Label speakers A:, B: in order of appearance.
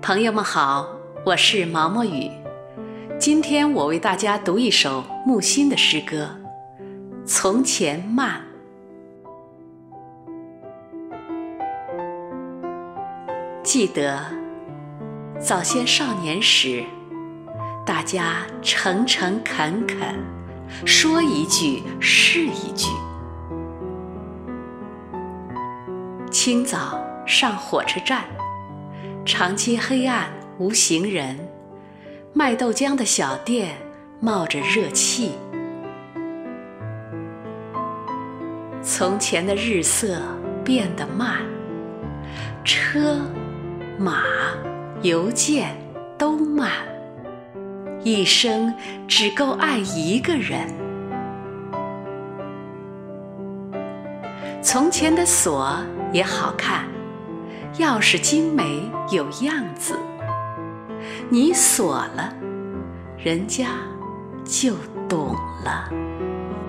A: 朋友们好，我是毛毛雨。今天我为大家读一首木心的诗歌《从前慢》。记得早先少年时，大家诚诚恳恳，说一句是一句。清早上火车站，长街黑暗无行人，卖豆浆的小店冒着热气。从前的日色变得慢，车马邮件都慢，一生只够爱一个人。从前的锁也好看，钥匙精美有样子，你锁了，人家就懂了。